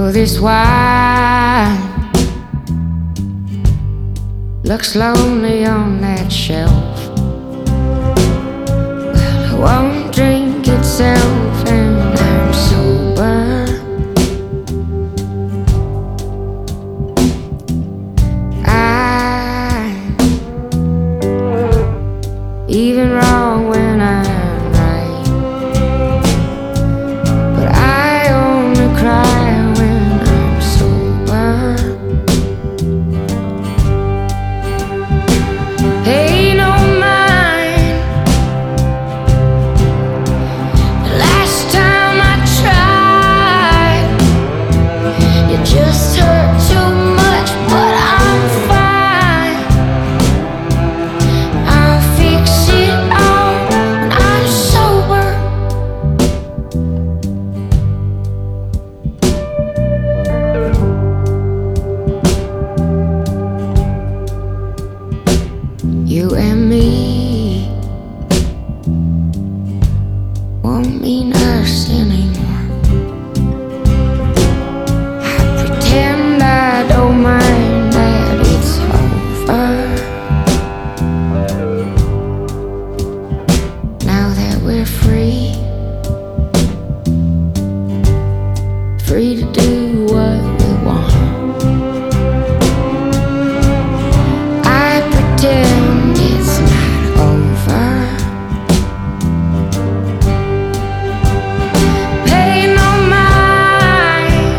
Oh, this wine looks lonely on that shelf. Well, I won't drink itself, and I'm sober. I'm even wrong when I'm right, but I only cry when I'm sober. Pay no mind. The last time I tried, it just hurt too much, but I'm fine. I'll fix it all when I'm sober. You and me won't mean us anymore. I pretend I don't mind that it's over. Now that we're free, free to do what we want. I pretend it's not over. Pay no mind.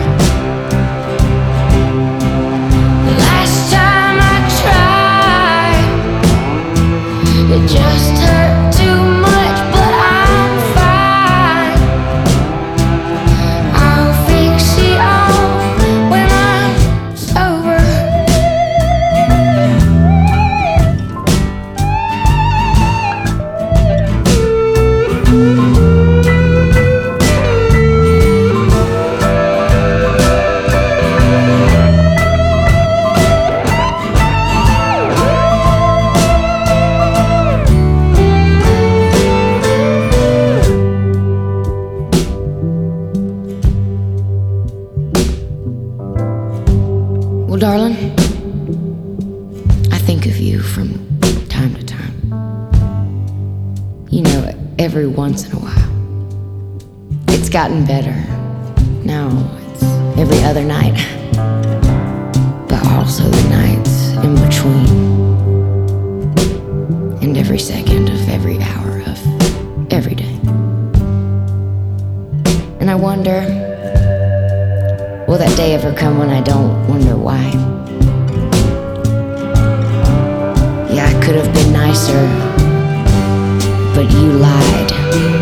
The last time I tried, it just hurt too much, but I'm fine. I'll fix it all when I'm sober. Well, darling, I think of you from time to time. You know, every once in a while. It's gotten better. Now it's every other night, but also the nights in between, and every second of every hour of every day. And I wonder, will that day ever come when I don't wonder why? Yeah, I could have been nicer, but you lied.